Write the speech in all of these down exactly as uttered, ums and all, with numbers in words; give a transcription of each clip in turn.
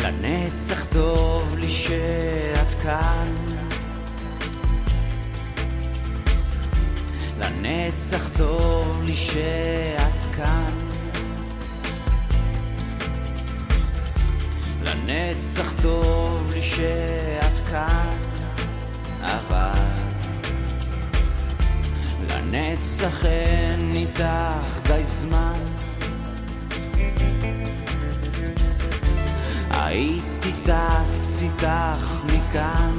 לנצח טוב לי שאת כאן, לנצח טוב לי שאת כאן, לנצח טוב לי שאת כאן, אבל לנצח אין איתך די זמן. הייתי טס איתך מכאן,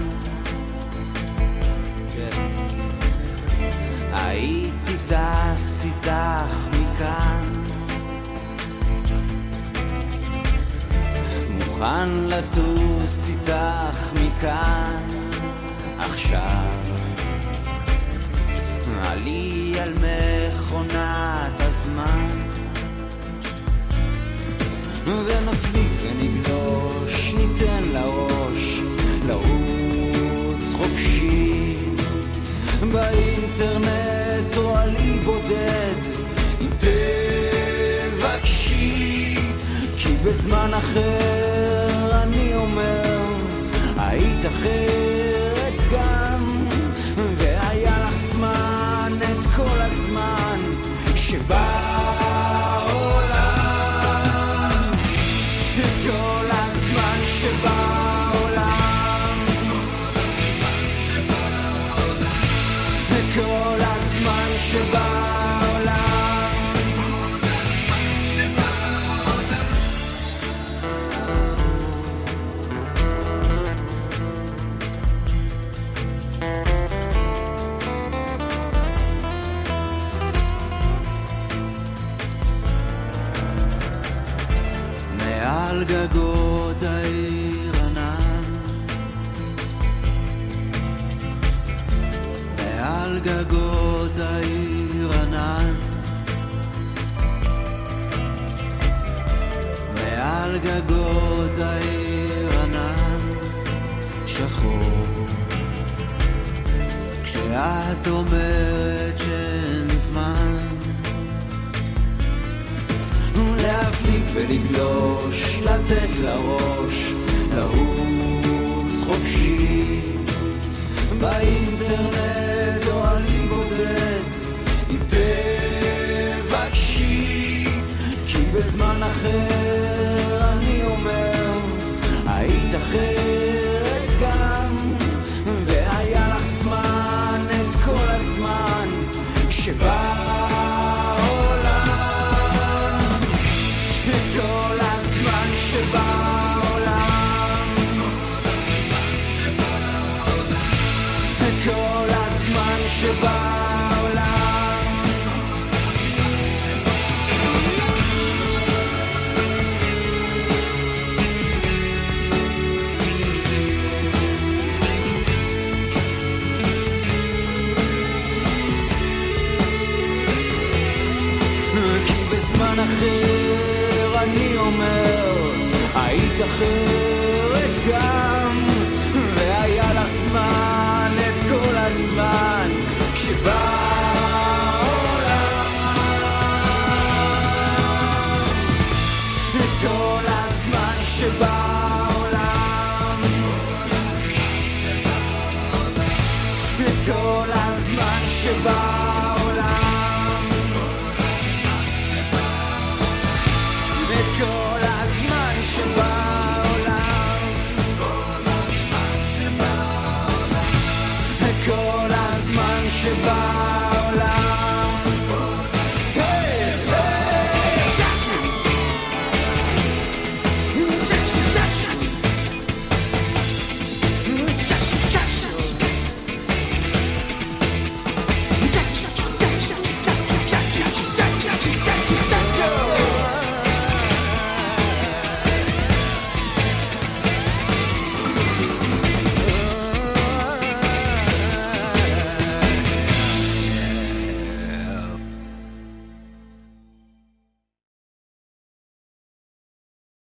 הייתי טס איתך מכאן, מוכן לטוס איתך מכאן עכשיו, עלי על מכונת הזמן, ונפליג ונגלוש, ניתן לראש לרוץ חופשי באינטרנט או עלי בודד, אם תבקשי, כי בזמן אחר אני אומר היית אחרת גם, והיה לך זמן את כל הזמן שבא גגות העיר ענן, מעל גגות העיר ענן, מעל גגות העיר ענן שחור, כשאת אומרת שאין זמן להפליג ולגלוש, לתת לראש לרוץ חופשי באינטרנט או עלי בודד, אם תבקשי, כי בזמן אחר אני אומר היית אחרת גם, והיה לך זמן את כל הזמן שבא אחר אני אומר היית אחרת גם, והיה לך זמן את כל הזמן שבעולם, את כל הזמן שבעולם